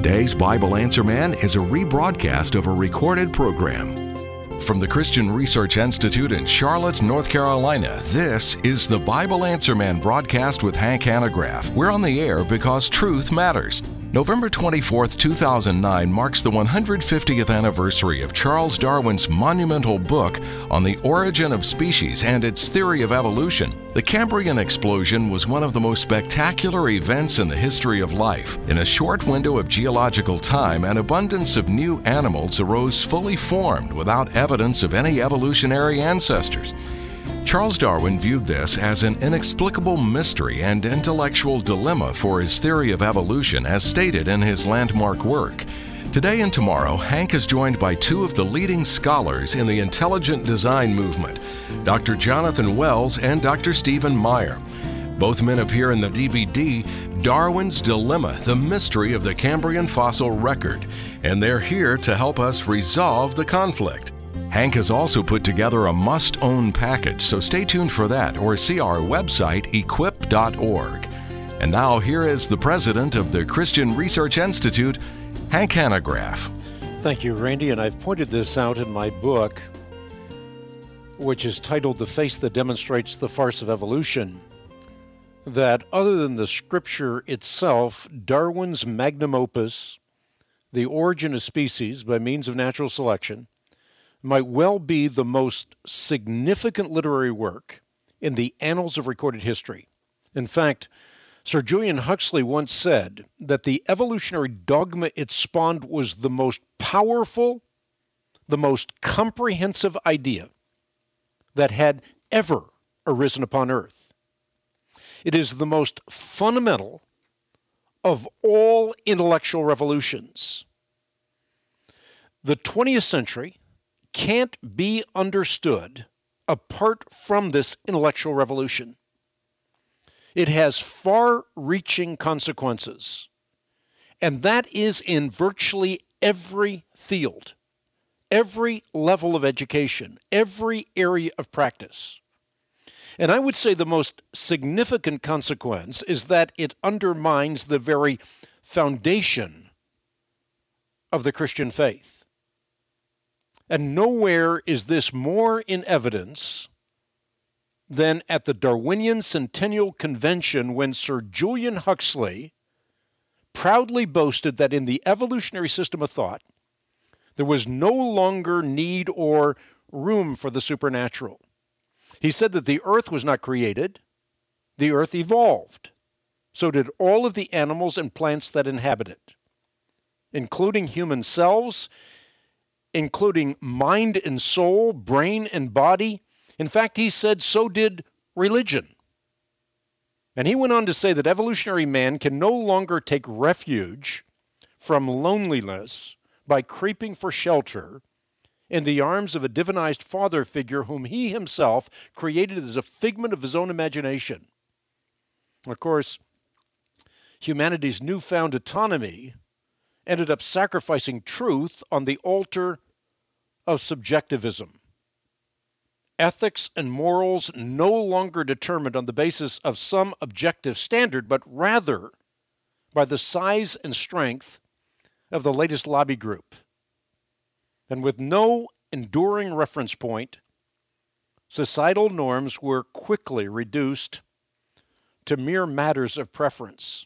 Today's Bible Answer Man is a rebroadcast of a recorded program. From the Christian Research Institute in Charlotte, North Carolina, this is the Bible Answer Man broadcast with Hank Hanegraaff. We're on the air because truth matters. November 24th, 2009 marks the 150th anniversary of Charles Darwin's monumental book on the origin of species and its theory of evolution. The Cambrian explosion was one of the most spectacular events in the history of life. In a short window of geological time, an abundance of new animals arose fully formed without evidence of any evolutionary ancestors. Charles Darwin viewed this as an inexplicable mystery and intellectual dilemma for his theory of evolution as stated in his landmark work. Today and tomorrow, Hank is joined by two of the leading scholars in the intelligent design movement, Dr. Jonathan Wells and Dr. Stephen Meyer. Both men appear in the DVD, Darwin's Dilemma, the Mystery of the Cambrian Fossil Record, and they're here to help us resolve the conflict. Hank has also put together a must-own package, so stay tuned for that or see our website, equip.org. And now here is the president of the Christian Research Institute, Hank Hanegraaff. Thank you, Randy, and I've pointed this out in my book, which is titled The Face That Demonstrates the Farce of Evolution, that other than the scripture itself, Darwin's magnum opus, The Origin of Species by Means of Natural Selection, might well be the most significant literary work in the annals of recorded history. In fact, Sir Julian Huxley once said that the evolutionary dogma it spawned was the most powerful, the most comprehensive idea that had ever arisen upon earth. It is the most fundamental of all intellectual revolutions. The 20th century can't be understood apart from this intellectual revolution. It has far-reaching consequences, and that is in virtually every field, every level of education, every area of practice. And I would say the most significant consequence is that it undermines the very foundation of the Christian faith. And nowhere is this more in evidence than at the Darwinian Centennial Convention when Sir Julian Huxley proudly boasted that in the evolutionary system of thought, there was no longer need or room for the supernatural. He said that the earth was not created, the earth evolved. So did all of the animals and plants that inhabit it, including human selves, including mind and soul, brain and body. In fact, he said so did religion. And he went on to say that evolutionary man can no longer take refuge from loneliness by creeping for shelter in the arms of a divinized father figure whom he himself created as a figment of his own imagination. Of course, humanity's newfound autonomy ended up sacrificing truth on the altar of subjectivism. Ethics and morals no longer determined on the basis of some objective standard, but rather by the size and strength of the latest lobby group. And with no enduring reference point, societal norms were quickly reduced to mere matters of preference.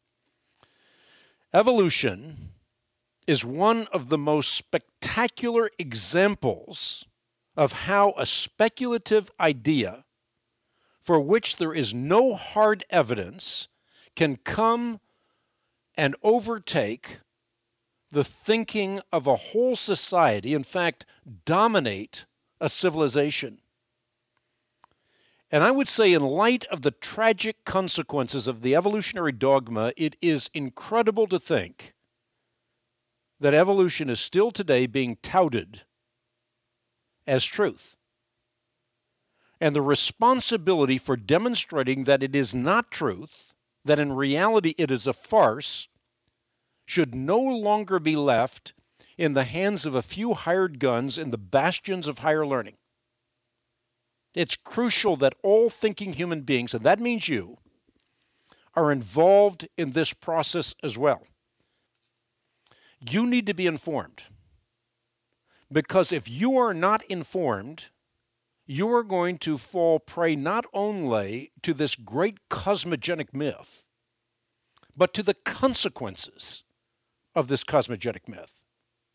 Evolution is one of the most spectacular examples of how a speculative idea for which there is no hard evidence can come and overtake the thinking of a whole society, in fact, dominate a civilization. And I would say in light of the tragic consequences of the evolutionary dogma, it is incredible to think that evolution is still today being touted as truth. And the responsibility for demonstrating that it is not truth, that in reality it is a farce, should no longer be left in the hands of a few hired guns in the bastions of higher learning. It's crucial that all thinking human beings, and that means you, are involved in this process as well. You need to be informed. Because if you are not informed, you are going to fall prey not only to this great cosmogenic myth, but to the consequences of this cosmogenic myth.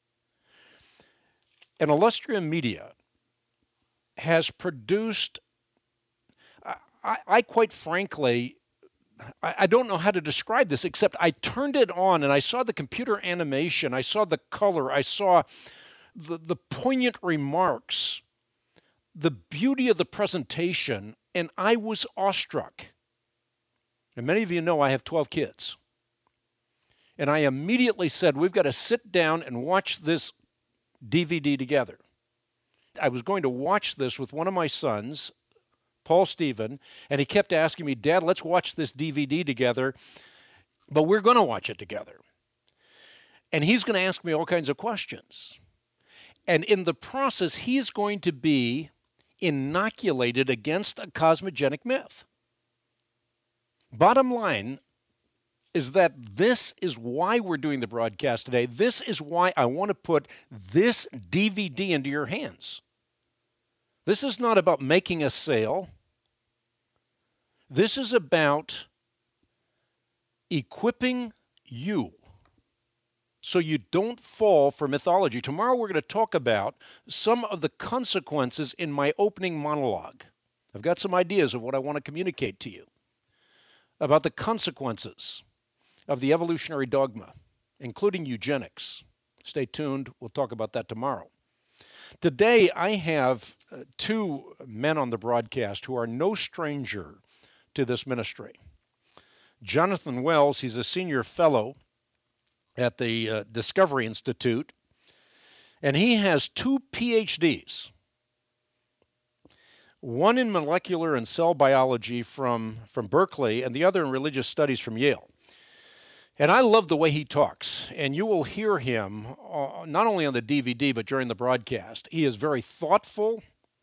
And Illustrium Media has produced, I quite frankly, I don't know how to describe this, except I turned it on and I saw the computer animation, I saw the color, I saw the poignant remarks, the beauty of the presentation, and I was awestruck. And many of you know I have 12 kids. And I immediately said, we've got to sit down and watch this DVD together. I was going to watch this with one of my sons, Paul Stephen, and he kept asking me, Dad, let's watch this DVD together, but we're going to watch it together. And he's going to ask me all kinds of questions. And in the process, he's going to be inoculated against a cosmogenic myth. Bottom line is that this is why we're doing the broadcast today. This is why I want to put this DVD into your hands. This is not about making a sale. This is about equipping you so you don't fall for mythology. Tomorrow we're going to talk about some of the consequences in my opening monologue. I've got some ideas of what I want to communicate to you about the consequences of the evolutionary dogma, including eugenics. Stay tuned. We'll talk about that tomorrow. Today, I have two men on the broadcast who are no stranger to this ministry. Jonathan Wells, he's a senior fellow at the Discovery Institute, and he has 2 PhDs, one in molecular and cell biology from Berkeley, and the other in religious studies from Yale. And I love the way he talks, and you will hear him not only on the DVD, but during the broadcast. He is very thoughtful.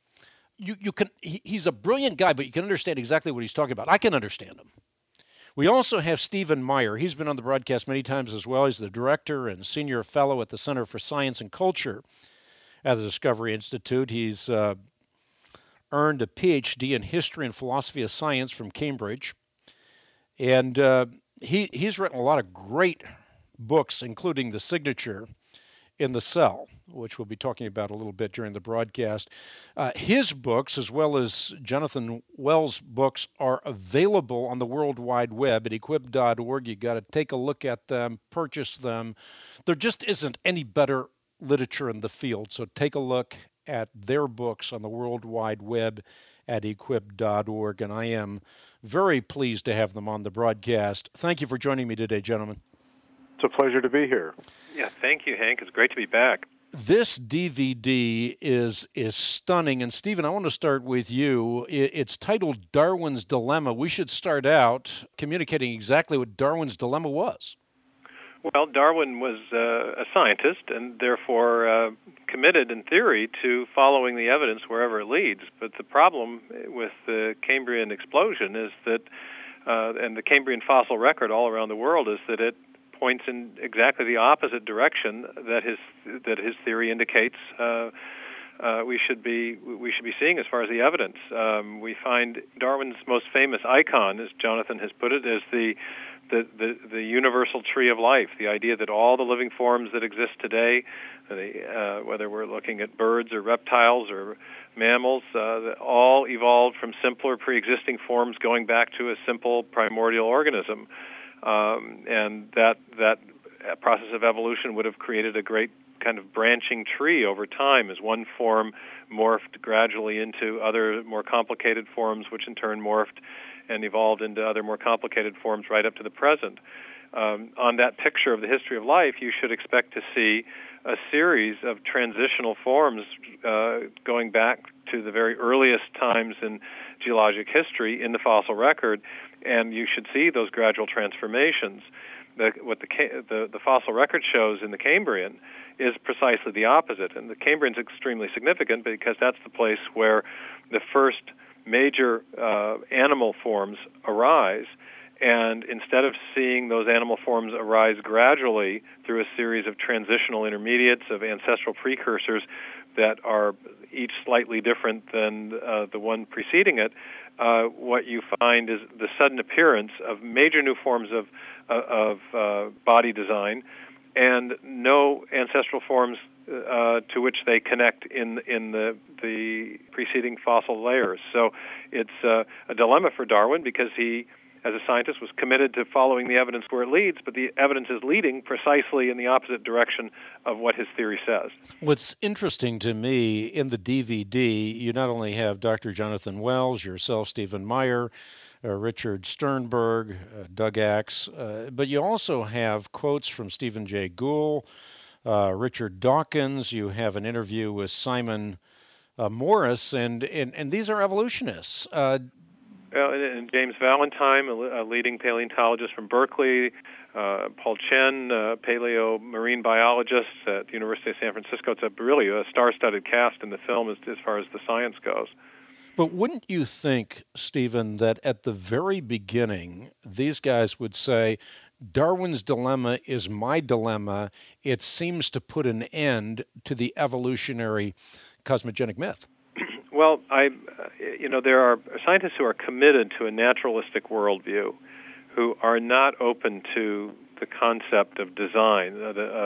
He's a brilliant guy, but you can understand exactly what he's talking about. I can understand him. We also have Stephen Meyer. He's been on the broadcast many times as well. He's the director and senior fellow at the Center for Science and Culture at the Discovery Institute. He's earned a PhD in history and philosophy of science from Cambridge. And he's written a lot of great books, including The Signature in the Cell, which we'll be talking about a little bit during the broadcast. His books, as well as Jonathan Wells' books, are available on the World Wide Web at equip.org. You got to take a look at them, purchase them. There just isn't any better literature in the field, so take a look at their books on the World Wide Web at equip.org, and I am very pleased to have them on the broadcast. Thank you for joining me today, gentlemen. It's a pleasure to be here. Yeah, thank you, Hank. It's great to be back. This DVD is stunning, and Stephen, I want to start with you. It's titled Darwin's Dilemma. We should start out communicating exactly what Darwin's Dilemma was. Well, Darwin was a scientist and therefore committed, in theory, to following the evidence wherever it leads. But the problem with the Cambrian explosion is that, and the Cambrian fossil record all around the world, is that it points in exactly the opposite direction that his theory indicates we should be seeing as far as the evidence. We find Darwin's most famous icon, as Jonathan has put it, is the universal tree of life, the idea that all the living forms that exist today, whether we're looking at birds or reptiles or mammals, all evolved from simpler pre-existing forms going back to a simple primordial organism. And that process of evolution would have created a great kind of branching tree over time as one form morphed gradually into other more complicated forms, which in turn morphed and evolved into other more complicated forms right up to the present. On that picture of the history of life, you should expect to see a series of transitional forms going back to the very earliest times in geologic history in the fossil record, and you should see those gradual transformations. What the fossil record shows in the Cambrian is precisely the opposite, and the Cambrian is extremely significant because that's the place where the first major animal forms arise, And instead of seeing those animal forms arise gradually through a series of transitional intermediates of ancestral precursors that are each slightly different than the one preceding it, what you find is the sudden appearance of major new forms of body design and no ancestral forms to which they connect in the preceding fossil layers. So it's a dilemma for Darwin because he, as a scientist, was committed to following the evidence where it leads, but the evidence is leading precisely in the opposite direction of what his theory says. What's interesting to me, in the DVD, you not only have Dr. Jonathan Wells, yourself, Stephen Meyer, Richard Sternberg, Doug Axe, but you also have quotes from Stephen Jay Gould, Richard Dawkins. You have an interview with Simon Morris, and these are evolutionists. And James Valentine, a leading paleontologist from Berkeley, Paul Chen, paleo-marine biologist at the University of San Francisco. It's really a star-studded cast in the film as far as the science goes. But wouldn't you think, Stephen, that at the very beginning, these guys would say, Darwin's dilemma is my dilemma. It seems to put an end to the evolutionary cosmogenic myth? Well, there are scientists who are committed to a naturalistic worldview, who are not open to the concept of design,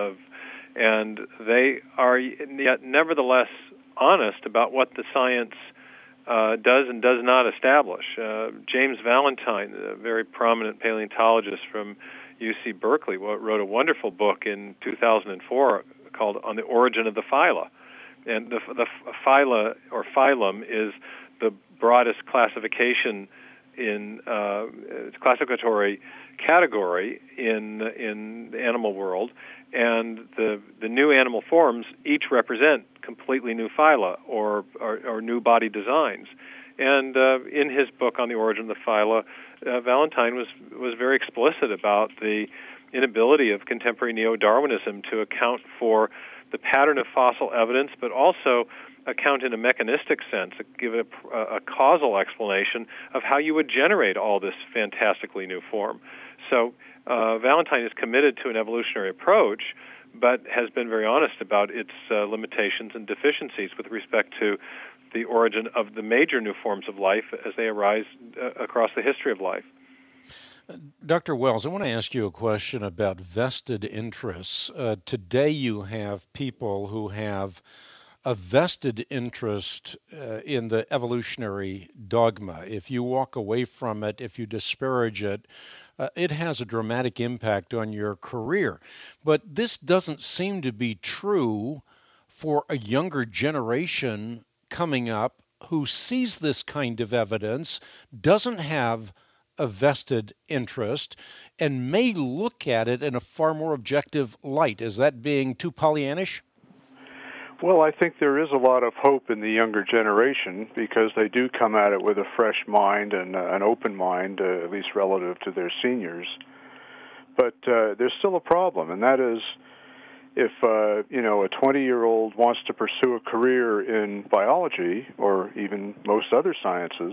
and they are yet nevertheless honest about what the science does and does not establish. James Valentine, a very prominent paleontologist from UC Berkeley, wrote a wonderful book in 2004 called On the Origin of the Phyla. And the phyla or phylum is the broadest classification in classificatory category in the animal world, and the new animal forms each represent completely new phyla or new body designs. And in his book On the Origin of the Phyla, Valentine was very explicit about the inability of contemporary neo-Darwinism to account for the pattern of fossil evidence, but also account in a mechanistic sense, give a causal explanation of how you would generate all this fantastically new form. So Valentine is committed to an evolutionary approach, but has been very honest about its limitations and deficiencies with respect to the origin of the major new forms of life as they arise across the history of life. Dr. Wells, I want to ask you a question about vested interests. Today you have people who have a vested interest in the evolutionary dogma. If you walk away from it, if you disparage it, it has a dramatic impact on your career. But this doesn't seem to be true for a younger generation coming up who sees this kind of evidence, doesn't have a vested interest, and may look at it in a far more objective light. Is that being too Pollyannish? Well, I think there is a lot of hope in the younger generation because they do come at it with a fresh mind and an open mind, at least relative to their seniors. But there's still a problem, and that is if a 20-year-old wants to pursue a career in biology or even most other sciences,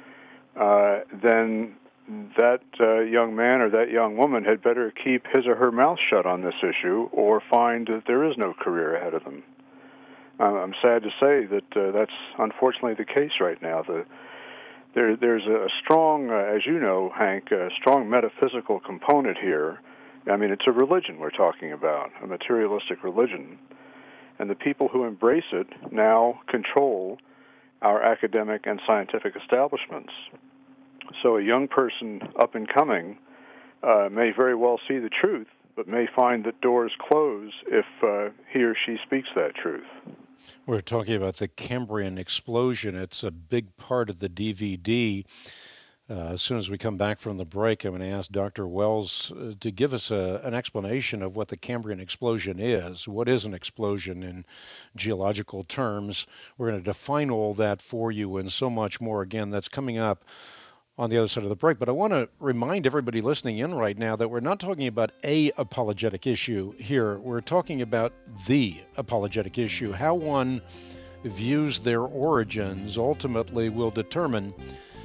then that young man or that young woman had better keep his or her mouth shut on this issue or find that there is no career ahead of them. I'm sad to say that that's unfortunately the case right now. There's a strong, as you know, Hank, a strong metaphysical component here. I mean, it's a religion we're talking about, a materialistic religion. And the people who embrace it now control our academic and scientific establishments. So a young person up and coming may very well see the truth, but may find that doors close if he or she speaks that truth. We're talking about the Cambrian explosion. It's a big part of the DVD. As soon as we come back from the break, I'm going to ask Dr. Wells to give us an explanation of what the Cambrian explosion is. What is an explosion in geological terms? We're going to define all that for you and so much more. Again, that's coming up on the other side of the break. But I want to remind everybody listening in right now that we're not talking about a apologetic issue here. We're talking about the apologetic issue. How one views their origins ultimately will determine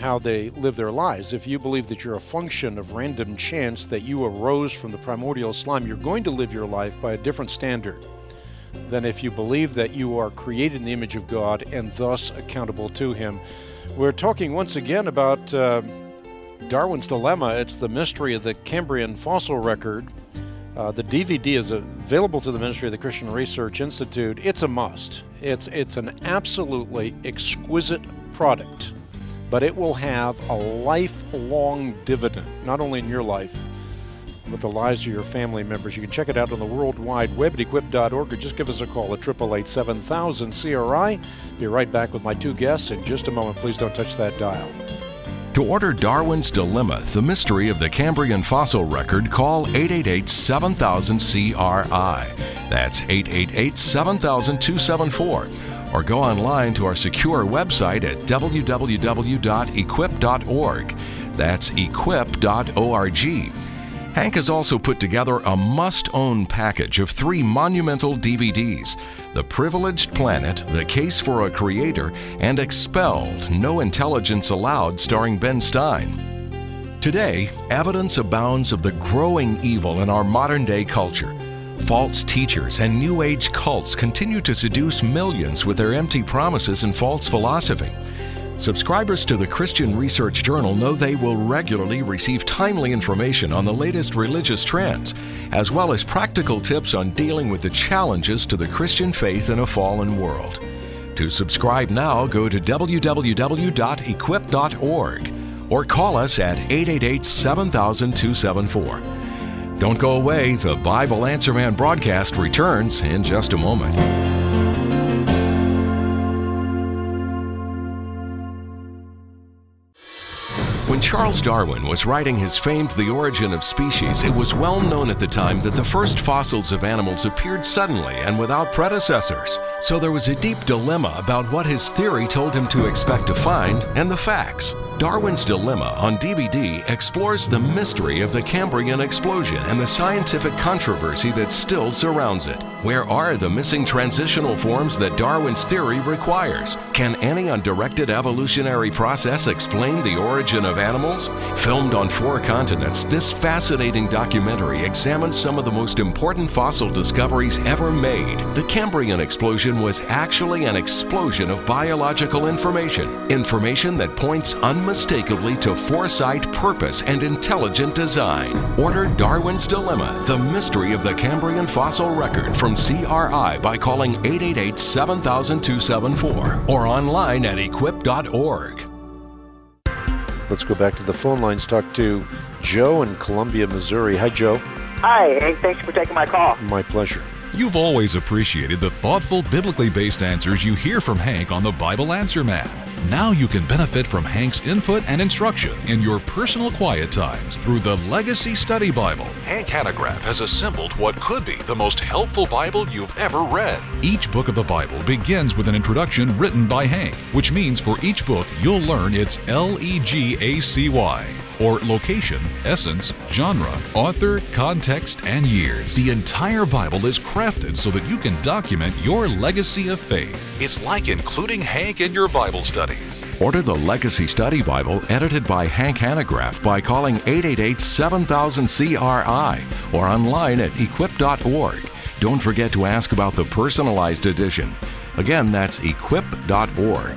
how they live their lives. If you believe that you're a function of random chance, that you arose from the primordial slime, you're going to live your life by a different standard than if you believe that you are created in the image of God and thus accountable to Him. We're talking once again about Darwin's Dilemma. It's the mystery of the Cambrian fossil record. The DVD is available through the Ministry of the Christian Research Institute. It's a must. It's an absolutely exquisite product, but it will have a lifelong dividend, not only in your life, but the lives of your family members. You can check it out on the World Wide Web at equip.org, or just give us a call at 888-7000-CRI. Be right back with my two guests in just a moment. Please don't touch that dial. To order Darwin's Dilemma, the mystery of the Cambrian fossil record, call 888-7000-CRI. That's 888-7000-274. Or go online to our secure website at www.equip.org. That's equip.org. Hank has also put together a must-own package of 3 monumental DVDs: The Privileged Planet, The Case for a Creator, and Expelled, No Intelligence Allowed, starring Ben Stein. Today, evidence abounds of the growing evil in our modern-day culture. False teachers and New Age cults continue to seduce millions with their empty promises and false philosophy. Subscribers to the Christian Research Journal know they will regularly receive timely information on the latest religious trends, as well as practical tips on dealing with the challenges to the Christian faith in a fallen world. To subscribe now, go to www.equip.org or call us at 888-7000-274. Don't go away. The Bible Answer Man broadcast returns in just a moment. When Charles Darwin was writing his famed The Origin of Species, it was well known at the time that the first fossils of animals appeared suddenly and without predecessors. So there was a deep dilemma about what his theory told him to expect to find and the facts. Darwin's Dilemma on DVD explores the mystery of the Cambrian explosion and the scientific controversy that still surrounds it. Where are the missing transitional forms that Darwin's theory requires? Can any undirected evolutionary process explain the origin of animals? Filmed on 4 continents, this fascinating documentary examines some of the most important fossil discoveries ever made. The Cambrian explosion was actually an explosion of biological information that points unmistakably to foresight, purpose, and intelligent design. Order Darwin's Dilemma, The Mystery of the Cambrian Fossil Record from CRI by calling 888-7000-274 or online at equip.org. Let's go back to the phone lines, talk to Joe in Columbia, Missouri. Hi, Joe. Hi, Hank. Thanks for taking my call. My pleasure. You've always appreciated the thoughtful, biblically based answers you hear from Hank on the Bible Answer Man. Now you can benefit from Hank's input and instruction in your personal quiet times through the Legacy Study Bible. Hank Hanegraaff has assembled what could be the most helpful Bible you've ever read. Each book of the Bible begins with an introduction written by Hank, which means for each book you'll learn its LEGACY, or location, essence, genre, author, context, and years. The entire Bible is crafted so that you can document your legacy of faith. It's like including Hank in your Bible studies. Order the Legacy Study Bible edited by Hank Hanegraaff by calling 888-7000-CRI or online at equip.org. Don't forget to ask about the personalized edition. Again, that's equip.org.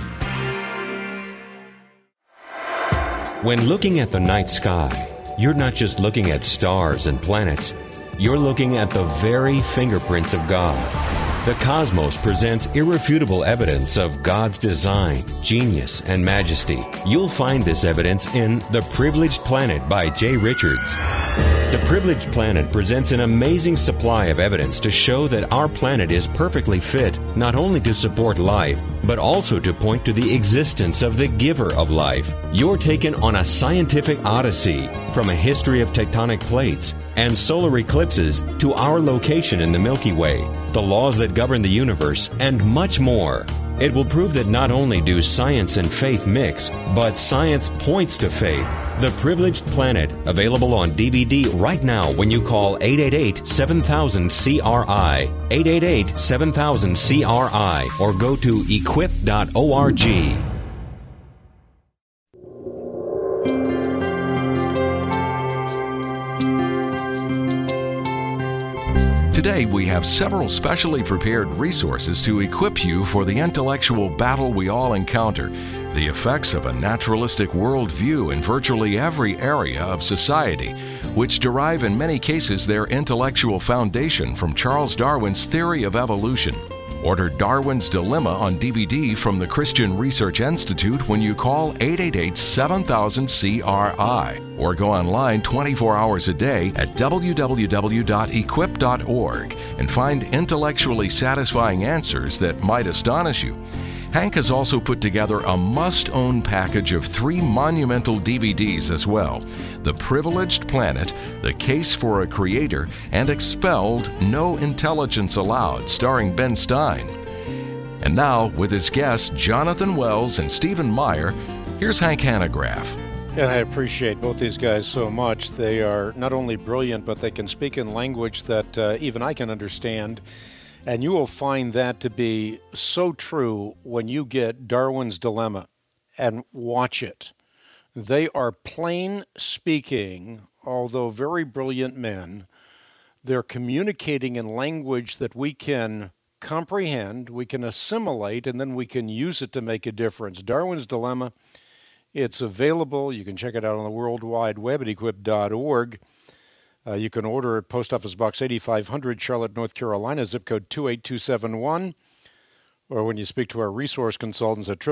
When looking at the night sky, you're not just looking at stars and planets. You're looking at the very fingerprints of God. The cosmos presents irrefutable evidence of God's design, genius, and majesty. You'll find this evidence in The Privileged Planet by Jay Richards. The Privileged Planet presents an amazing supply of evidence to show that our planet is perfectly fit not only to support life, but also to point to the existence of the giver of life. You're taken on a scientific odyssey from a history of tectonic plates and solar eclipses to our location in the Milky Way, the laws that govern the universe, and much more. It will prove that not only do science and faith mix, but science points to faith. The Privileged Planet, available on DVD right now when you call 888-7000-CRI, 888-7000-CRI, or go to equip.org. Today, we have several specially prepared resources to equip you for the intellectual battle we all encounter, the effects of a naturalistic worldview in virtually every area of society, which derive in many cases their intellectual foundation from Charles Darwin's theory of evolution. Order Darwin's Dilemma on DVD from the Christian Research Institute when you call 888-7000-CRI or go online 24 hours a day at www.equip.org and find intellectually satisfying answers that might astonish you. Hank has also put together a must-own package of 3 monumental DVDs as well: The Privileged Planet, The Case for a Creator, and Expelled, No Intelligence Allowed, starring Ben Stein. And now, with his guests Jonathan Wells and Stephen Meyer, here's Hank Hanegraaff. And I appreciate both these guys so much. They are not only brilliant, but they can speak in language that even I can understand. And you will find that to be so true when you get Darwin's Dilemma and watch it. They are plain speaking, although very brilliant men. They're communicating in language that we can comprehend, we can assimilate, and then we can use it to make a difference. Darwin's Dilemma, it's available. You can check it out on the World Wide Web at equip.org. You can order at Post Office Box 8500, Charlotte, North Carolina, zip code 28271, or when you speak to our resource consultants at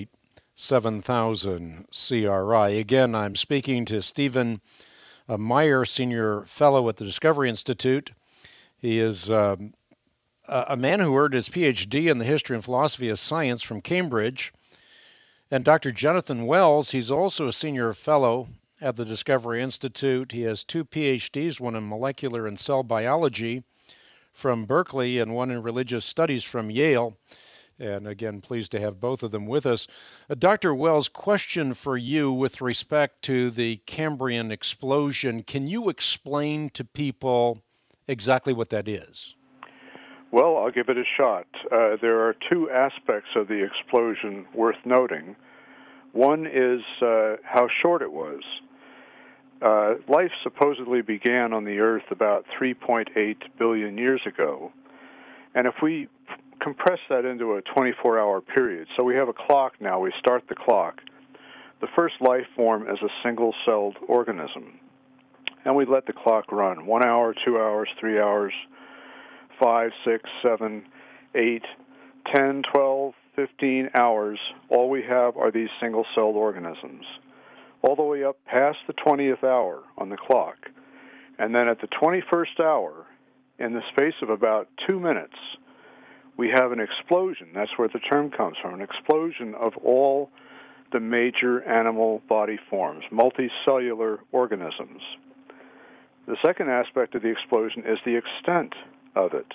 888-7000-CRI. Again, I'm speaking to Stephen Meyer, Senior Fellow at the Discovery Institute. He is a man who earned his Ph.D. in the history and philosophy of science from Cambridge. And Dr. Jonathan Wells, he's also a Senior Fellow at the Discovery Institute. He has 2 PhDs, one in molecular and cell biology from Berkeley and one in religious studies from Yale. And again, pleased to have both of them with us. Dr. Wells, question for you with respect to the Cambrian explosion. Can you explain to people exactly what that is? Well, I'll give it a shot. There are 2 aspects of the explosion worth noting. One is how short it was. Life supposedly began on the Earth about 3.8 billion years ago. And if we compress that into a 24-hour period, so we have a clock now, we start the clock. The first life form is a single-celled organism. And we let the clock run 1 hour, 2 hours, 3 hours, 5, 6, 7, 8, 10, 12, 15 hours. All we have are these single-celled organisms, all the way up past the 20th hour on the clock. And then at the 21st hour, in the space of about 2 minutes, we have an explosion. That's where the term comes from, an explosion of all the major animal body forms, multicellular organisms. The second aspect of the explosion is the extent of it.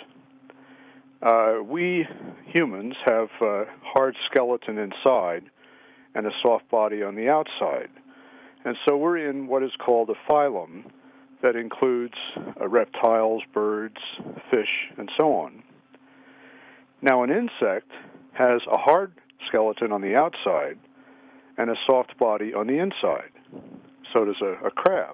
We humans have a hard skeleton inside and a soft body on the outside. And so we're in what is called a phylum that includes reptiles, birds, fish, and so on. Now, an insect has a hard skeleton on the outside and a soft body on the inside. So does a crab.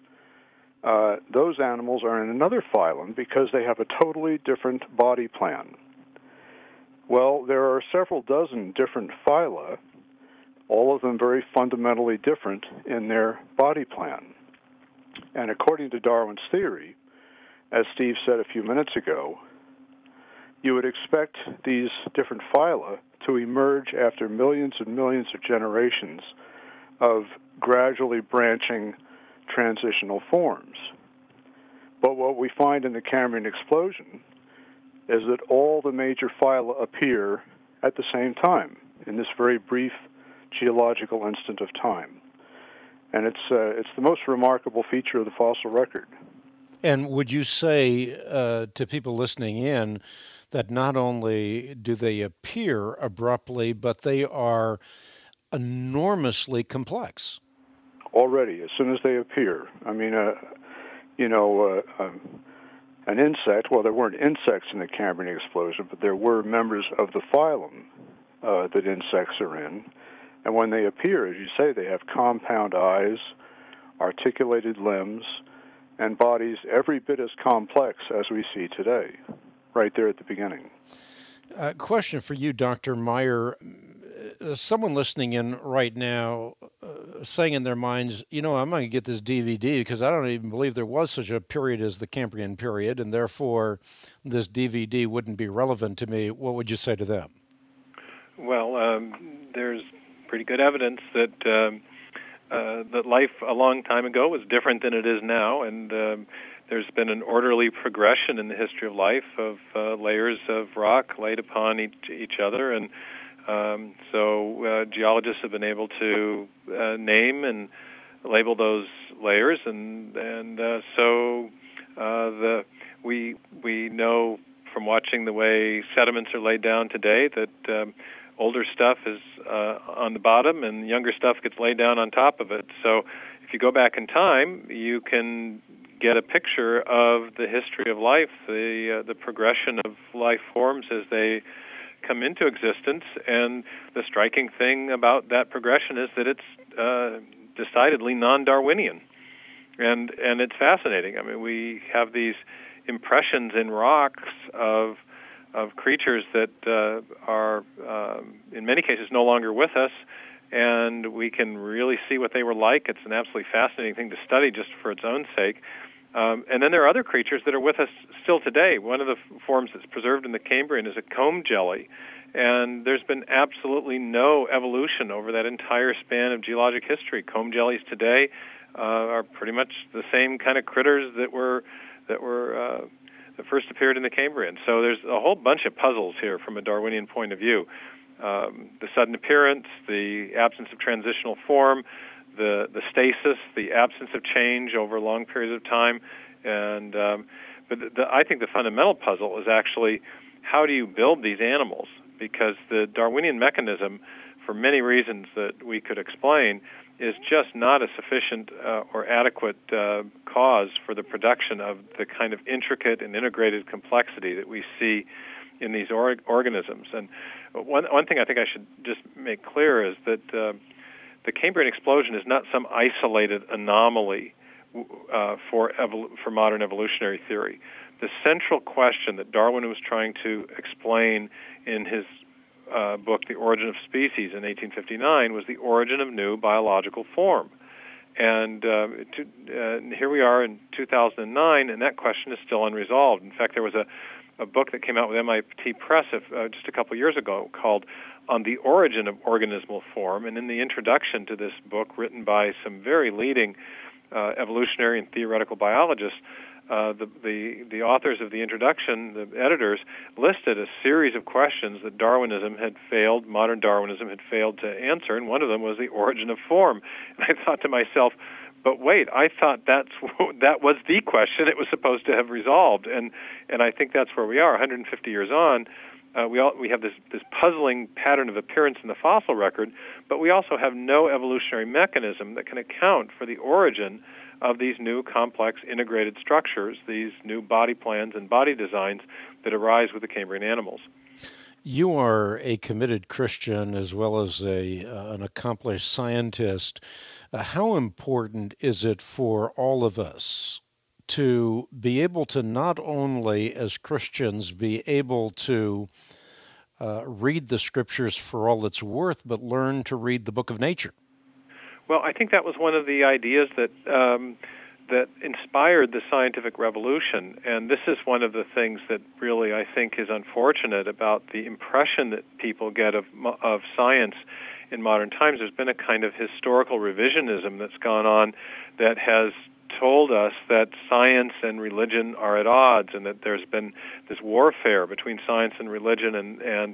Those animals are in another phylum because they have a totally different body plan. Well, there are several dozen different phyla, all of them very fundamentally different in their body plan. And according to Darwin's theory, as Steve said a few minutes ago, you would expect these different phyla to emerge after millions and millions of generations of gradually branching transitional forms. But what we find in the Cambrian explosion is that all the major phyla appear at the same time in this very brief geological instant of time. And it's the most remarkable feature of the fossil record. And would you say to people listening in that not only do they appear abruptly, but they are enormously complex? Already, as soon as they appear. I mean, an insect, well, there weren't insects in the Cambrian explosion, but there were members of the phylum that insects are in. And when they appear, as you say, they have compound eyes, articulated limbs, and bodies every bit as complex as we see today, right there at the beginning. Question for you, Dr. Meyer. Someone listening in right now saying in their minds, I'm going to get this DVD because I don't even believe there was such a period as the Cambrian period, and therefore this DVD wouldn't be relevant to me. What would you say to them? Well, there's pretty good evidence that that life a long time ago was different than it is now, and there's been an orderly progression in the history of life of layers of rock laid upon each other, and so geologists have been able to name and label those layers, and so we know from watching the way sediments are laid down today that older stuff is on the bottom and younger stuff gets laid down on top of it. So if you go back in time, you can get a picture of the history of life, the progression of life forms as they come into existence. And the striking thing about that progression is that it's decidedly non-Darwinian. And it's fascinating. I mean, we have these impressions in rocks of creatures that are, in many cases, no longer with us, and we can really see what they were like. It's an absolutely fascinating thing to study just for its own sake. And then there are other creatures that are with us still today. One of the forms that's preserved in the Cambrian is a comb jelly, and there's been absolutely no evolution over that entire span of geologic history. Comb jellies today are pretty much the same kind of critters that first appeared in the Cambrian. So there's a whole bunch of puzzles here from a Darwinian point of view. The sudden appearance, the absence of transitional form, the stasis, the absence of change over long periods of time. And but I think the fundamental puzzle is actually how do you build these animals? Because the Darwinian mechanism, for many reasons that we could explain, is just not a sufficient or adequate cause for the production of the kind of intricate and integrated complexity that we see in these organisms. And one thing I think I should just make clear is that the Cambrian explosion is not some isolated anomaly for modern evolutionary theory. The central question that Darwin was trying to explain in his book, The Origin of Species, in 1859, was the origin of new biological form. And here we are in 2009, and that question is still unresolved. In fact, there was a book that came out with MIT Press just a couple years ago called On the Origin of Organismal Form, and in the introduction to this book, written by some very leading evolutionary and theoretical biologists, the authors of the introduction, the editors, listed a series of questions that modern Darwinism had failed to answer, and one of them was the origin of form. And I thought to myself, but wait, I thought that was the question it was supposed to have resolved, and I think that's where we are. 150 years on, we have this puzzling pattern of appearance in the fossil record, but we also have no evolutionary mechanism that can account for the origin of these new complex integrated structures, these new body plans and body designs that arise with the Cambrian animals. You are a committed Christian as well as an accomplished scientist. How important is it for all of us to be able to not only, as Christians, be able to read the Scriptures for all it's worth, but learn to read the book of nature? Well, I think that was one of the ideas that inspired the scientific revolution, and this is one of the things that really I think is unfortunate about the impression that people get of science in modern times. There's been a kind of historical revisionism that's gone on that has told us that science and religion are at odds, and that there's been this warfare between science and religion, and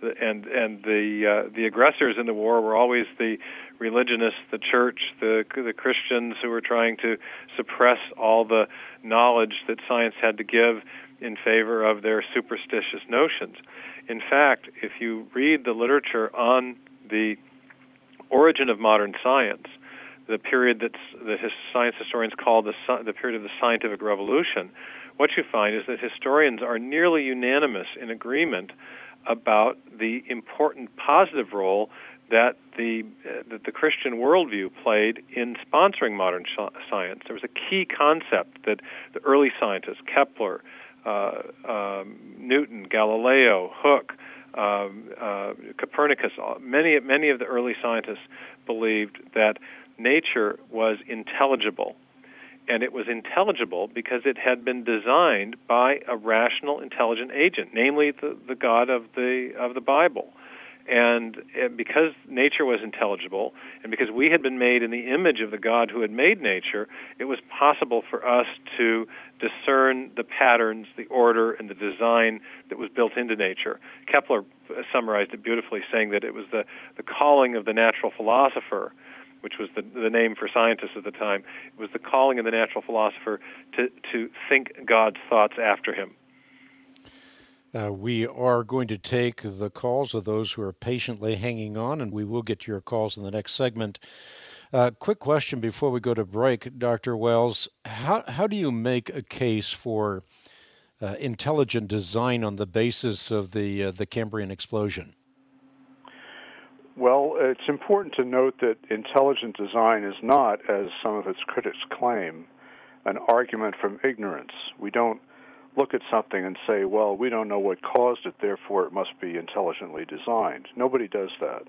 the aggressors in the war were always the religionists, the church, the Christians who were trying to suppress all the knowledge that science had to give in favor of their superstitious notions. In fact, if you read the literature on the origin of modern science, the period that science historians call the period of the scientific revolution, what you find is that historians are nearly unanimous in agreement about the important positive role that the Christian worldview played in sponsoring modern science. There was a key concept that the early scientists, Kepler, Newton, Galileo, Hooke, Copernicus, many of the early scientists believed that nature was intelligible. And it was intelligible because it had been designed by a rational, intelligent agent, namely the God of the Bible. And because nature was intelligible, and because we had been made in the image of the God who had made nature, it was possible for us to discern the patterns, the order, and the design that was built into nature. Kepler summarized it beautifully, saying that it was the calling of the natural philosopher, which was the name for scientists at the time. It was the calling of the natural philosopher to think God's thoughts after him. We are going to take the calls of those who are patiently hanging on, and we will get to your calls in the next segment. Quick question before we go to break, Dr. Wells. How do you make a case for intelligent design on the basis of the Cambrian explosion? Well, it's important to note that intelligent design is not, as some of its critics claim, an argument from ignorance. We don't look at something and say, well, we don't know what caused it, therefore it must be intelligently designed. Nobody does that.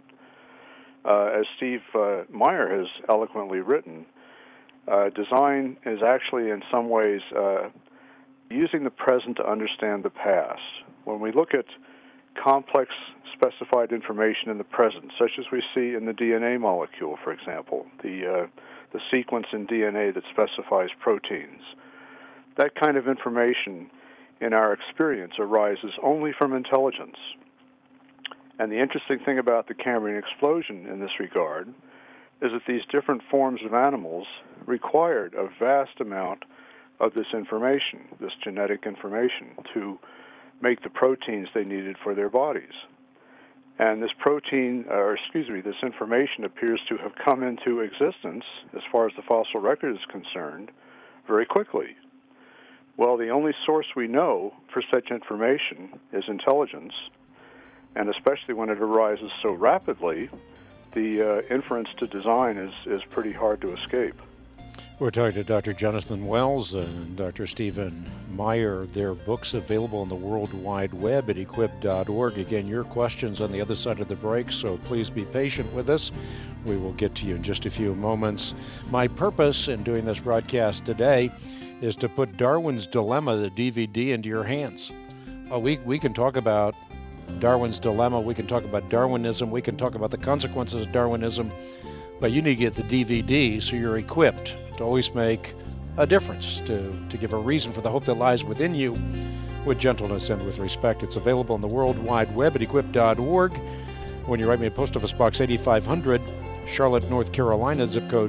As Steve Meyer has eloquently written, design is actually in some ways using the present to understand the past. When we look at complex specified information in the present, such as we see in the DNA molecule, for example, the sequence in DNA that specifies proteins. That kind of information in our experience arises only from intelligence. And the interesting thing about the Cambrian explosion in this regard is that these different forms of animals required a vast amount of this information, this genetic information, to make the proteins they needed for their bodies. And this this information appears to have come into existence, as far as the fossil record is concerned, very quickly. Well, the only source we know for such information is intelligence, and especially when it arises so rapidly, the inference to design is pretty hard to escape. We're talking to Dr. Jonathan Wells and Dr. Stephen Meyer. Their books available on the World Wide Web at equip.org. Again, your questions on the other side of the break, so please be patient with us. We will get to you in just a few moments. My purpose in doing this broadcast today is to put Darwin's Dilemma, the DVD, into your hands. We can talk about Darwin's Dilemma, we can talk about Darwinism, we can talk about the consequences of Darwinism, but you need to get the DVD so you're equipped to always make a difference, to give a reason for the hope that lies within you with gentleness and with respect. It's available on the World Wide Web at equip.org. When you write me at Post Office Box 8500, Charlotte, North Carolina, zip code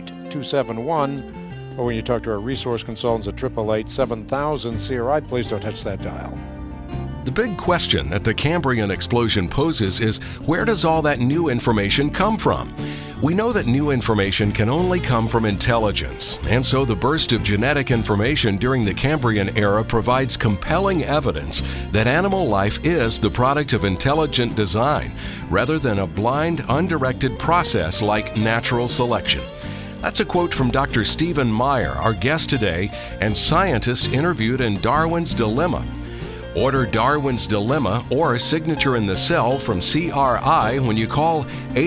28271, or when you talk to our resource consultants at 888-7000-CRI, please don't touch that dial. The big question that the Cambrian explosion poses is, where does all that new information come from? We know that new information can only come from intelligence, and so the burst of genetic information during the Cambrian era provides compelling evidence that animal life is the product of intelligent design, rather than a blind, undirected process like natural selection. That's a quote from Dr. Stephen Meyer, our guest today, and scientist interviewed in Darwin's Dilemma. Order Darwin's Dilemma or Signature in the Cell from CRI when you call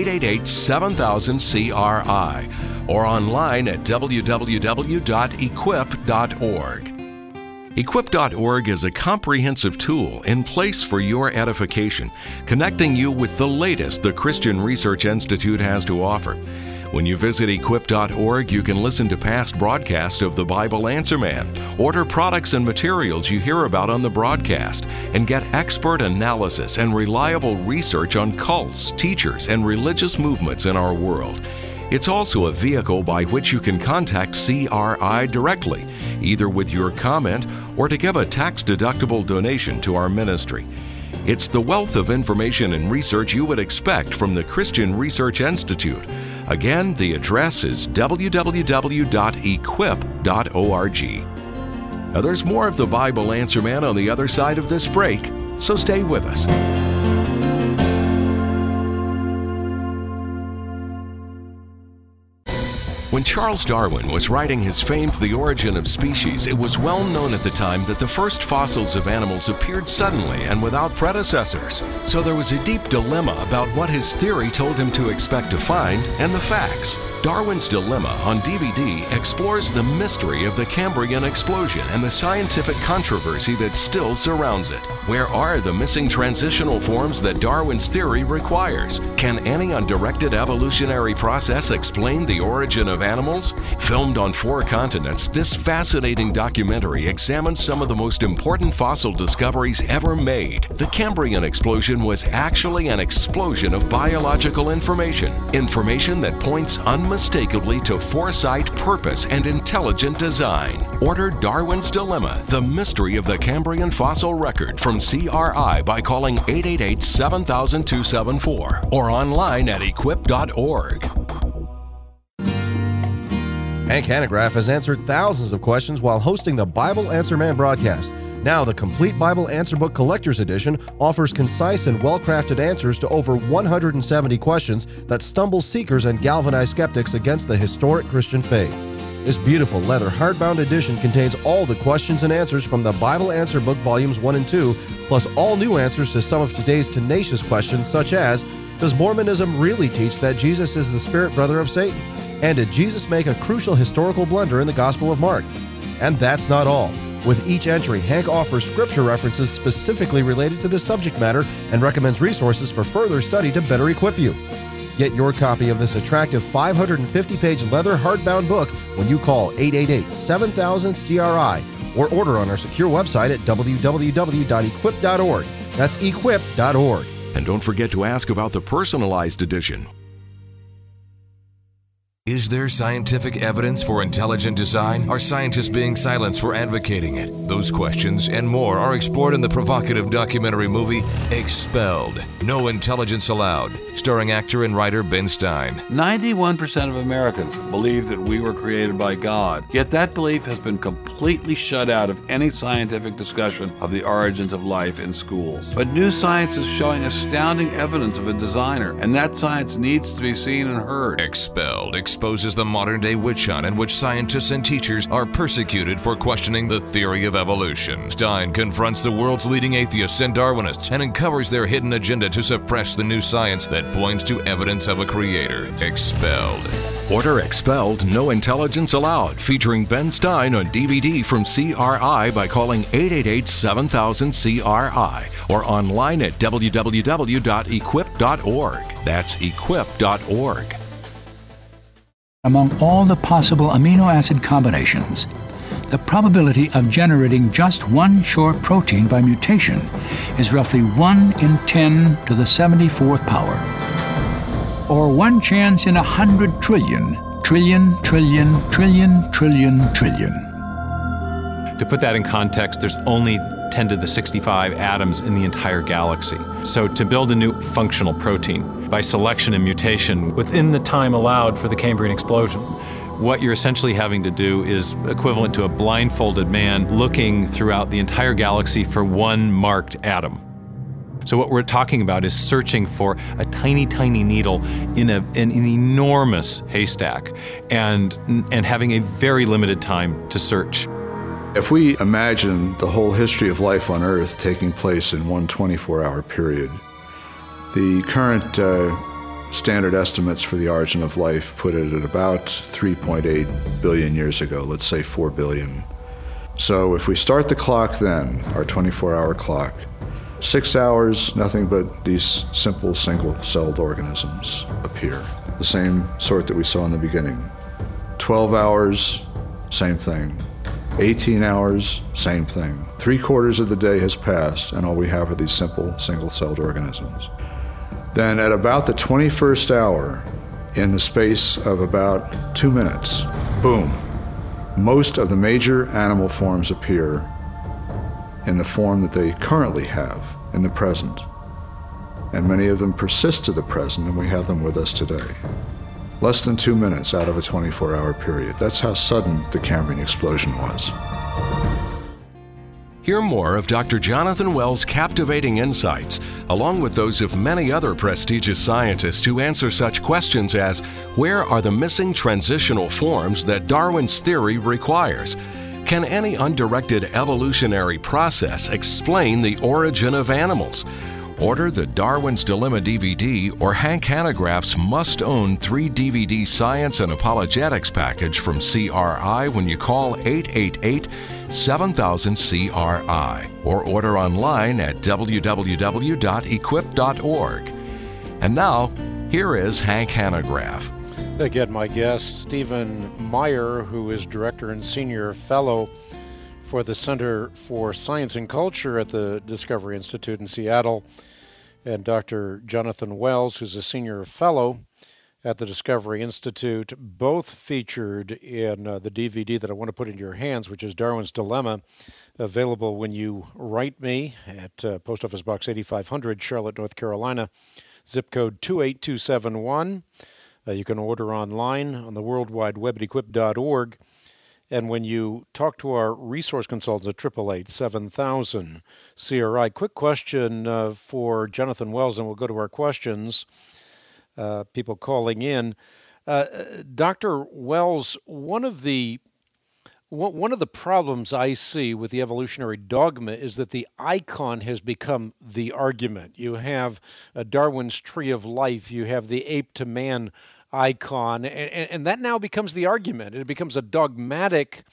888-7000-CRI or online at www.equip.org. Equip.org is a comprehensive tool in place for your edification, connecting you with the latest the Christian Research Institute has to offer. When you visit equip.org, you can listen to past broadcasts of the Bible Answer Man, order products and materials you hear about on the broadcast, and get expert analysis and reliable research on cults, teachers, and religious movements in our world. It's also a vehicle by which you can contact CRI directly, either with your comment or to give a tax-deductible donation to our ministry. It's the wealth of information and research you would expect from the Christian Research Institute. Again, the address is www.equip.org. Now, there's more of the Bible Answer Man on the other side of this break, so stay with us. When Charles Darwin was writing his famed The Origin of Species, it was well known at the time that the first fossils of animals appeared suddenly and without predecessors. So there was a deep dilemma about what his theory told him to expect to find and the facts. Darwin's Dilemma on DVD explores the mystery of the Cambrian explosion and the scientific controversy that still surrounds it. Where are the missing transitional forms that Darwin's theory requires? Can any undirected evolutionary process explain the origin of animals? Filmed on 4 continents, this fascinating documentary examines some of the most important fossil discoveries ever made. The Cambrian explosion was actually an explosion of biological information that points unmistakably to foresight, purpose, and intelligent design. Order Darwin's Dilemma, The Mystery of the Cambrian Fossil Record from CRI by calling 888-7000-274 or online at equip.org. Hank Hanegraaff has answered thousands of questions while hosting the Bible Answer Man broadcast. Now, the Complete Bible Answer Book Collector's Edition offers concise and well-crafted answers to over 170 questions that stumble seekers and galvanize skeptics against the historic Christian faith. This beautiful leather hardbound edition contains all the questions and answers from the Bible Answer Book Volumes 1 and 2, plus all new answers to some of today's tenacious questions such as, does Mormonism really teach that Jesus is the spirit brother of Satan? And did Jesus make a crucial historical blunder in the Gospel of Mark? And that's not all. With each entry, Hank offers scripture references specifically related to this subject matter and recommends resources for further study to better equip you. Get your copy of this attractive 550-page leather hardbound book when you call 888-7000-CRI or order on our secure website at www.equip.org. That's equip.org. And don't forget to ask about the personalized edition. Is there scientific evidence for intelligent design? Are scientists being silenced for advocating it? Those questions and more are explored in the provocative documentary movie Expelled, No Intelligence Allowed, starring actor and writer Ben Stein. 91% of Americans believe that we were created by God, yet that belief has been completely shut out of any scientific discussion of the origins of life in schools. But new science is showing astounding evidence of a designer, and that science needs to be seen and heard. Expelled exposes the modern-day witch hunt in which scientists and teachers are persecuted for questioning the theory of evolution. Stein confronts the world's leading atheists and Darwinists and uncovers their hidden agenda to suppress the new science that points to evidence of a creator. Expelled. Order Expelled, No Intelligence Allowed, featuring Ben Stein on DVD from CRI by calling 888-7000-CRI or online at www.equip.org. That's equip.org. Among all the possible amino acid combinations, the probability of generating just one short protein by mutation is roughly 1 in 10 to the 74th power, or 1 chance in 100 trillion. To put that in context, there's only 10 to the 65 atoms in the entire galaxy. So to build a new functional protein by selection and mutation within the time allowed for the Cambrian explosion, what you're essentially having to do is equivalent to a blindfolded man looking throughout the entire galaxy for one marked atom. So what we're talking about is searching for a tiny, tiny needle in an enormous haystack and having a very limited time to search. If we imagine the whole history of life on Earth taking place in one 24-hour period, the current standard estimates for the origin of life put it at about 3.8 billion years ago, let's say 4 billion. So if we start the clock then, our 24-hour clock, 6 hours, nothing but these simple single-celled organisms appear, the same sort that we saw in the beginning. 12 hours, same thing. 18 hours, same thing. 3/4 of the day has passed, and all we have are these simple single-celled organisms. Then at about the 21st hour, in the space of about 2 minutes, boom, most of the major animal forms appear in the form that they currently have in the present. And many of them persist to the present, and we have them with us today. Less than 2 minutes out of a 24-hour period. That's how sudden the Cambrian explosion was. Hear more of Dr. Jonathan Wells' captivating insights, along with those of many other prestigious scientists who answer such questions as, where are the missing transitional forms that Darwin's theory requires? Can any undirected evolutionary process explain the origin of animals? Order the Darwin's Dilemma DVD or Hank Hanegraaff's must-own 3-DVD Science and Apologetics package from CRI when you call 888-7000-CRI or order online at www.equip.org. And now, here is Hank Hanegraaff. Again, my guest, Stephen Meyer, who is Director and Senior Fellow for the Center for Science and Culture at the Discovery Institute in Seattle, and Dr. Jonathan Wells, who's a Senior Fellow at the Discovery Institute, both featured in the DVD that I want to put in your hands, which is Darwin's Dilemma, available when you write me at Post Office Box 8500, Charlotte, North Carolina, zip code 28271. You can order online on the World Wide Web at equip.org. And when you talk to our resource consultants at 888-7000-CRI, quick question for Jonathan Wells, and we'll go to our questions, people calling in. Dr. Wells, one of the problems I see with the evolutionary dogma is that the icon has become the argument. You have Darwin's Tree of Life, you have the ape to man icon, and that now becomes the argument. It becomes a dogmatic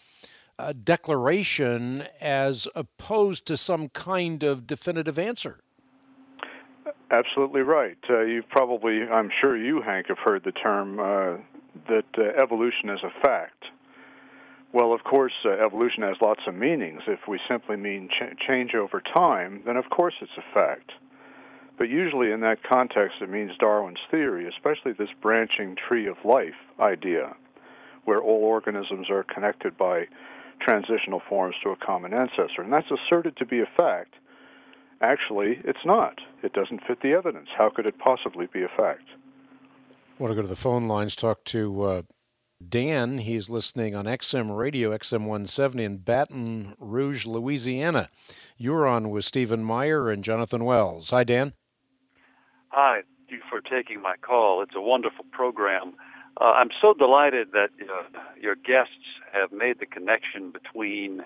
declaration as opposed to some kind of definitive answer. Absolutely right. You've probably, I'm sure you, Hank, have heard the term that evolution is a fact. Well, of course, evolution has lots of meanings. If we simply mean change over time, then of course it's a fact. But usually in that context, it means Darwin's theory, especially this branching tree of life idea, where all organisms are connected by transitional forms to a common ancestor. And that's asserted to be a fact. Actually, it's not. It doesn't fit the evidence. How could it possibly be a fact? I want to go to the phone lines, talk to Dan. He's listening on XM Radio, XM 170 in Baton Rouge, Louisiana. You're on with Stephen Meyer and Jonathan Wells. Hi, Dan. Hi, thank you for taking my call. It's a wonderful program. I'm so delighted that your guests have made the connection between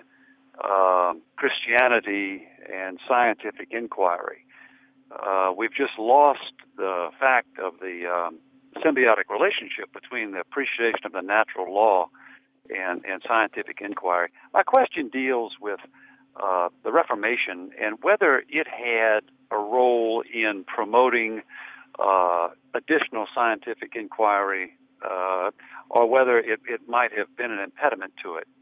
Christianity and scientific inquiry. We've just lost the fact of the symbiotic relationship between the appreciation of the natural law and scientific inquiry. My question deals with the Reformation and whether it had a role in promoting additional scientific inquiry or whether it might have been an impediment to it.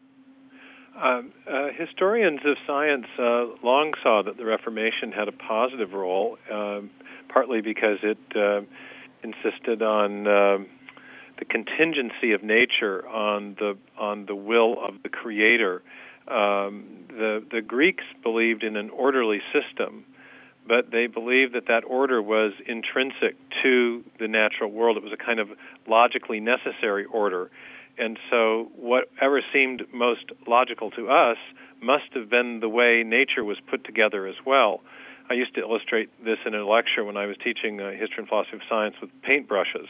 Historians of science long saw that the Reformation had a positive role, partly because it insisted on the contingency of nature on the will of the Creator. The Greeks believed in an orderly system, but they believed that order was intrinsic to the natural world. It was a kind of logically necessary order. And so whatever seemed most logical to us must have been the way nature was put together as well. I used to illustrate this in a lecture when I was teaching history and philosophy of science with paintbrushes.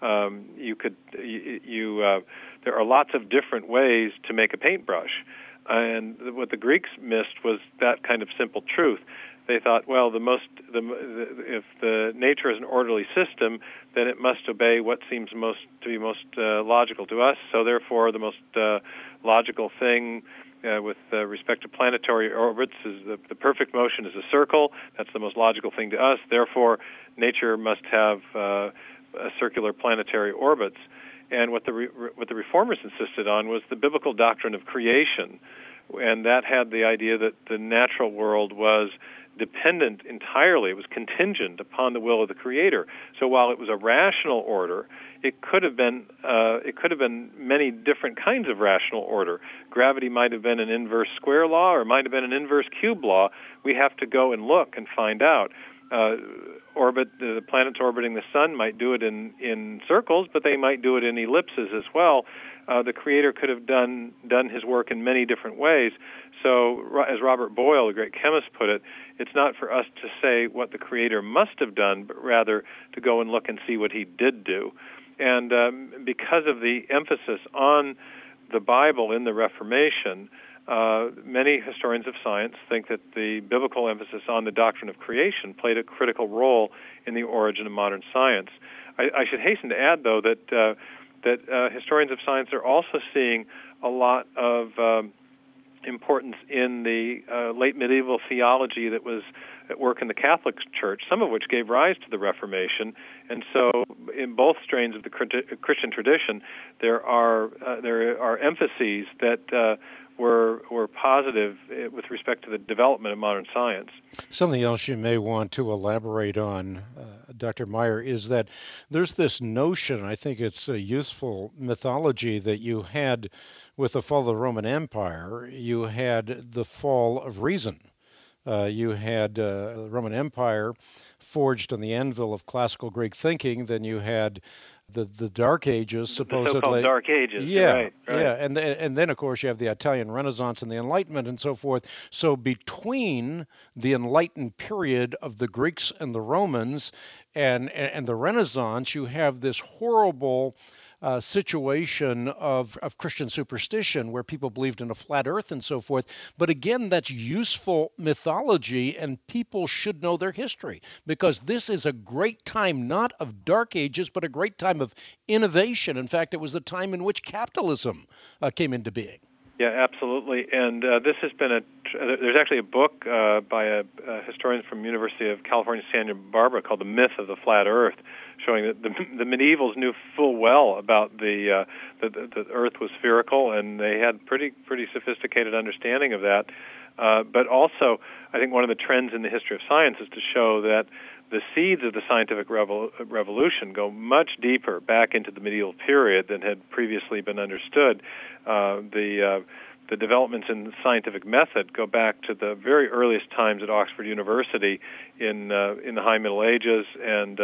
There are lots of different ways to make a paintbrush. And what the Greeks missed was that kind of simple truth. They thought, well, if the nature is an orderly system, then it must obey what seems to be most logical to us. So therefore, the most logical thing with respect to planetary orbits is the perfect motion is a circle. That's the most logical thing to us. Therefore, nature must have circular planetary orbits. And what the Reformers insisted on was the biblical doctrine of creation, and that had the idea that the natural world was dependent entirely, it was contingent upon the will of the Creator. So while it was a rational order, it could have been many different kinds of rational order. Gravity might have been an inverse square law, or it might have been an inverse cube law. We have to go and look and find out. The planets orbiting the sun might do it in circles, but they might do it in ellipses as well. The Creator could have done His work in many different ways. So, as Robert Boyle, the great chemist, put it, it's not for us to say what the Creator must have done, but rather to go and look and see what He did do. And because of the emphasis on the Bible in the Reformation, many historians of science think that the biblical emphasis on the doctrine of creation played a critical role in the origin of modern science. I should hasten to add, though, that historians of science are also seeing a lot of importance in the late medieval theology that was at work in the Catholic Church, some of which gave rise to the Reformation. And so in both strains of the Christian tradition, there are emphases that were positive with respect to the development of modern science. Something else you may want to elaborate on, Dr. Meyer, is that there's this notion, I think it's a useful mythology, that you had with the fall of the Roman Empire, you had the fall of reason. You had the Roman Empire forged on the anvil of classical Greek thinking. Then you had the Dark Ages, supposedly. The so-called Dark Ages. Yeah, right. Yeah, and then of course you have the Italian Renaissance and the Enlightenment and so forth. So between the Enlightened period of the Greeks and the Romans and the Renaissance, you have this horrible situation of Christian superstition where people believed in a flat earth and so forth. But again, that's useful mythology, and people should know their history, because this is a great time not of dark ages, but a great time of innovation. In fact, it was the time in which capitalism came into being. Yeah, absolutely. And this has been there's actually a book by a historian from University of California, Santa Barbara, called The Myth of the Flat Earth, showing that the medievals knew full well about the Earth was spherical, and they had pretty sophisticated understanding of that. But also, I think one of the trends in the history of science is to show that the seeds of the scientific revolution go much deeper back into the medieval period than had previously been understood. The developments in the scientific method go back to the very earliest times at Oxford University in the High Middle Ages, and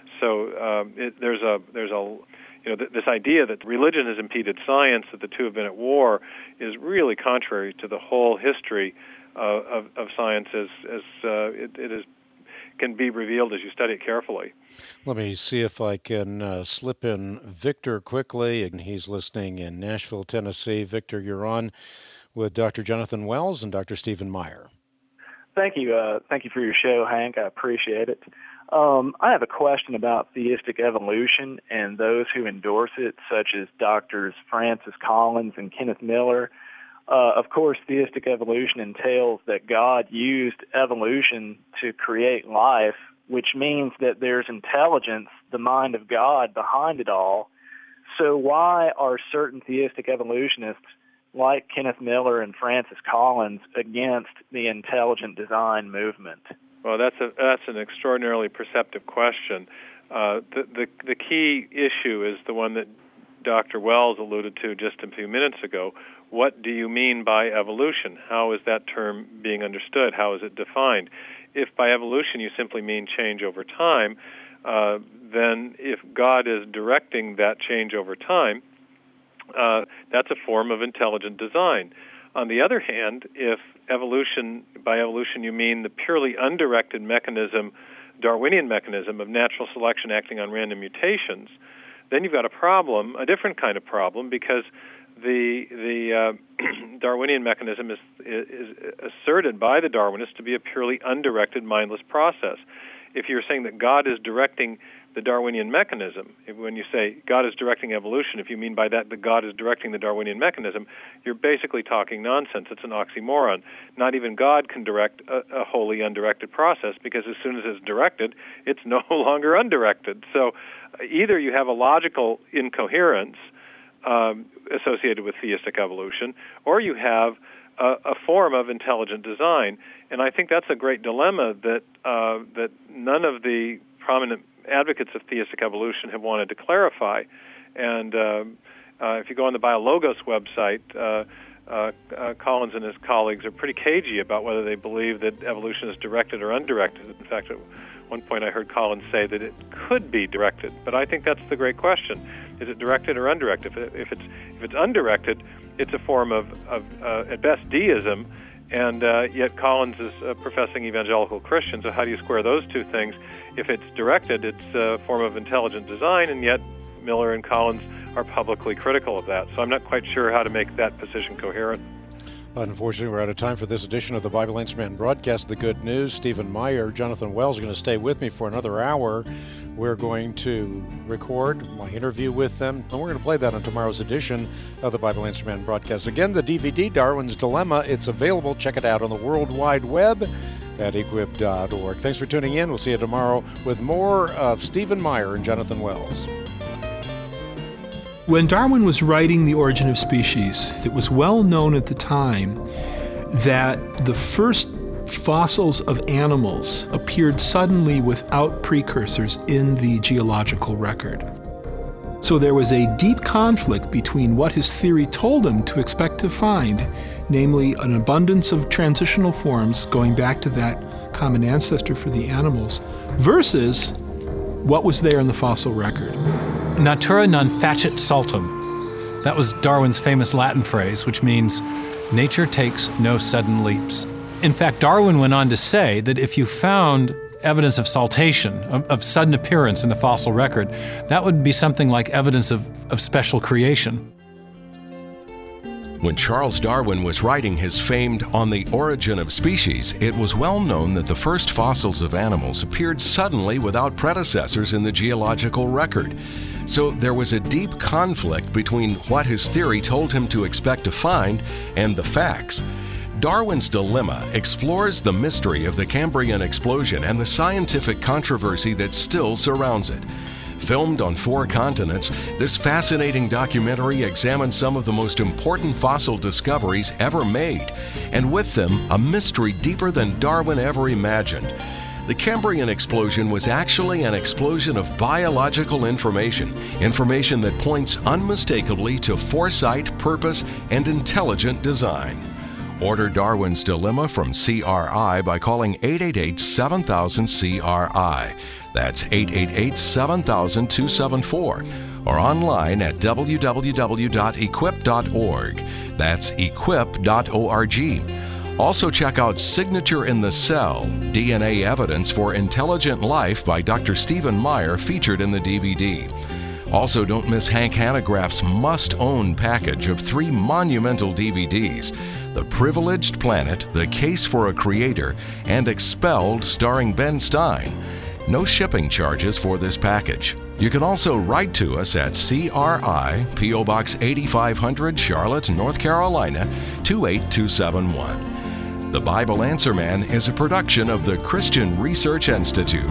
there's this idea that religion has impeded science, that the two have been at war, is really contrary to the whole history of science as it is. Can be revealed as you study it carefully. Let me see if I can slip in Victor quickly, and he's listening in Nashville, Tennessee. Victor, you're on with Dr. Jonathan Wells and Dr. Stephen Meyer. Thank you. Thank you for your show, Hank. I appreciate it. I have a question about theistic evolution and those who endorse it, such as Drs. Francis Collins and Kenneth Miller. Of course, theistic evolution entails that God used evolution to create life, which means that there's intelligence, the mind of God, behind it all. So why are certain theistic evolutionists like Kenneth Miller and Francis Collins against the intelligent design movement? Well, that's an extraordinarily perceptive question. The key issue is the one that Dr. Wells alluded to just a few minutes ago. What do you mean by evolution? How is that term being understood? How is it defined? If by evolution you simply mean change over time, then if God is directing that change over time, that's a form of intelligent design. On the other hand, if by evolution you mean the purely undirected mechanism, Darwinian mechanism of natural selection acting on random mutations, then you've got a different kind of problem, because the Darwinian mechanism is asserted by the Darwinists to be a purely undirected, mindless process. If you're saying that God is directing the Darwinian mechanism, when you say God is directing evolution, if you mean by that God is directing the Darwinian mechanism, you're basically talking nonsense. It's an oxymoron. Not even God can direct a wholly undirected process, because as soon as it's directed, it's no longer undirected. So either you have a logical incoherence associated with theistic evolution, or you have a form of intelligent design. And I think that's a great dilemma that none of the prominent advocates of theistic evolution have wanted to clarify. And if you go on the BioLogos website, Collins and his colleagues are pretty cagey about whether they believe that evolution is directed or undirected. In fact, at one point I heard Collins say that it could be directed, but I think that's the great question. Is it directed or undirected? If it's undirected, it's a form of at best deism, and yet Collins is a professing evangelical Christian. So how do you square those two things? If it's directed, it's a form of intelligent design, and yet Miller and Collins are publicly critical of that. So I'm not quite sure how to make that position coherent. Unfortunately, we're out of time for this edition of the Bible Answer Man broadcast. The good news, Stephen Meyer, Jonathan Wells are going to stay with me for another hour. We're going to record my interview with them, and we're going to play that on tomorrow's edition of the Bible Answer Man broadcast. Again, the DVD, Darwin's Dilemma, it's available. Check it out on the World Wide Web at equip.org. Thanks for tuning in. We'll see you tomorrow with more of Stephen Meyer and Jonathan Wells. When Darwin was writing The Origin of Species, it was well known at the time that the first fossils of animals appeared suddenly without precursors in the geological record. So there was a deep conflict between what his theory told him to expect to find, namely an abundance of transitional forms going back to that common ancestor for the animals, versus what was there in the fossil record. Natura non facit saltum. That was Darwin's famous Latin phrase, which means nature takes no sudden leaps. In fact, Darwin went on to say that if you found evidence of saltation, of sudden appearance in the fossil record, that would be something like evidence of special creation. When Charles Darwin was writing his famed On the Origin of Species, it was well known that the first fossils of animals appeared suddenly without predecessors in the geological record. So there was a deep conflict between what his theory told him to expect to find and the facts. Darwin's Dilemma explores the mystery of the Cambrian explosion and the scientific controversy that still surrounds it. Filmed on 4 continents, this fascinating documentary examines some of the most important fossil discoveries ever made, and with them, a mystery deeper than Darwin ever imagined. The Cambrian explosion was actually an explosion of biological information that points unmistakably to foresight, purpose, and intelligent design. Order Darwin's Dilemma from CRI by calling 888-7000-CRI. That's 888-7000-274. Or online at www.equip.org. That's equip.org. Also check out Signature in the Cell, DNA Evidence for Intelligent Life by Dr. Stephen Meyer, featured in the DVD. Also, don't miss Hank Hanegraaff's must-own package of 3 monumental DVDs, The Privileged Planet, The Case for a Creator, and Expelled, starring Ben Stein. No shipping charges for this package. You can also write to us at CRI, P.O. Box 8500, Charlotte, North Carolina, 28271. The Bible Answer Man is a production of the Christian Research Institute.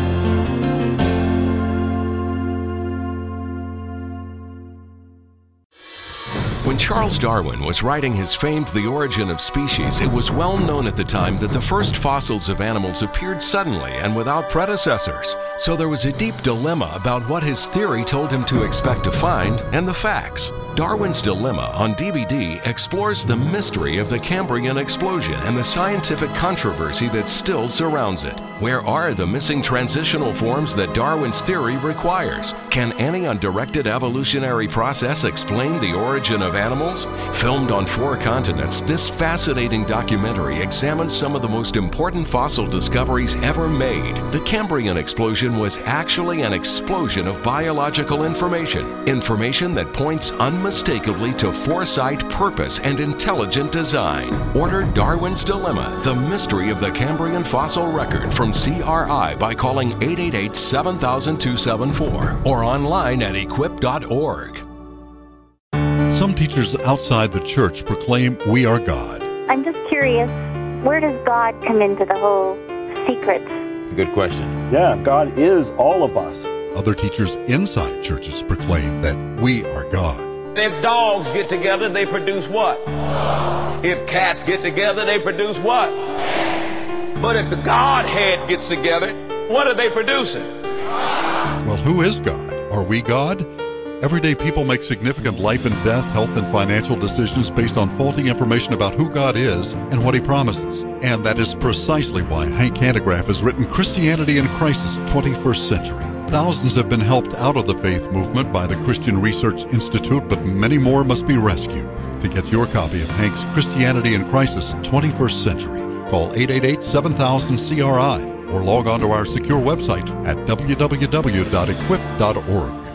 When Charles Darwin was writing his famed The Origin of Species, it was well known at the time that the first fossils of animals appeared suddenly and without predecessors. So there was a deep dilemma about what his theory told him to expect to find and the facts. Darwin's Dilemma on DVD explores the mystery of the Cambrian explosion and the scientific controversy that still surrounds it. Where are the missing transitional forms that Darwin's theory requires? Can any undirected evolutionary process explain the origin of animals? Filmed on 4 continents, this fascinating documentary examines some of the most important fossil discoveries ever made. The Cambrian explosion was actually an explosion of biological information that points unmistakably to foresight, purpose, and intelligent design. Order Darwin's Dilemma, The Mystery of the Cambrian Fossil Record from CRI by calling 888-7000-274 or online at equip.org. Some teachers outside the church proclaim we are God. I'm just curious, where does God come into the whole secret? Good question. Yeah, God is all of us. Other teachers inside churches proclaim that we are God. If dogs get together, they produce what? If cats get together, they produce what? But if the Godhead gets together, what are they producing? Well, who is God? Are we God? Everyday people make significant life and death, health and financial decisions based on faulty information about who God is and what He promises. And that is precisely why Hank Hanegraaff has written Christianity in Crisis, 21st Century. Thousands have been helped out of the faith movement by the Christian Research Institute, but many more must be rescued. To get your copy of Hank's Christianity in Crisis 21st Century, call 888-7000-CRI or log on to our secure website at www.equip.org.